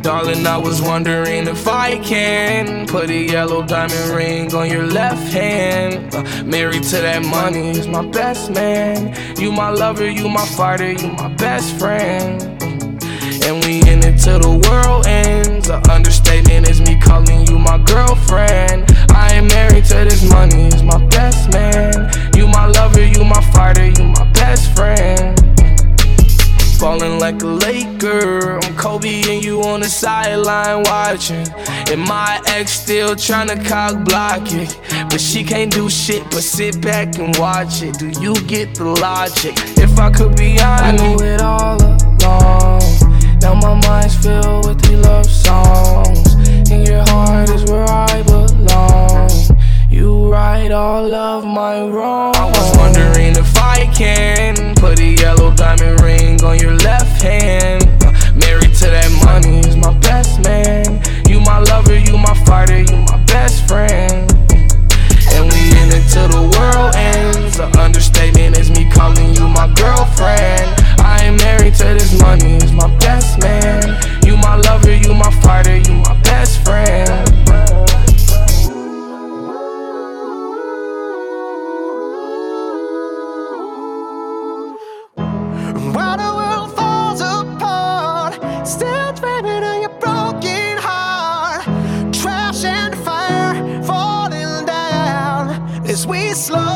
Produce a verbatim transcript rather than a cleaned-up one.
Darling, I was wondering if I can put a yellow diamond ring on your left hand. uh, Married to that money, is my best man. You my lover, you my fighter, you my best friend. And we in it till the world ends. An understatement is me calling you my girlfriend. I ain't married to this money, is my best man. You my lover, you my fighter, you my best friend. Falling like a Laker, I'm Kobe and you on the sideline watching. And my ex still tryna cock block it, but she can't do shit but sit back and watch it. Do you get the logic? If I could be honest, I knew it all along. Now my mind's filled with these love songs, and your heart is where I belong. You right all of my wrongs. I was wondering if I can put a yellow diamond ring on your left hand. uh, Married to that money, is my best man. You my lover, you my fighter, you my best friend. And we in it till the world ends. An understatement is me calling you my girlfriend. I ain't married to this money, is my best man. You my lover, you my fighter, you my best friend. While the world falls apart, still dreaming of your broken heart. Trash and fire falling down as we slow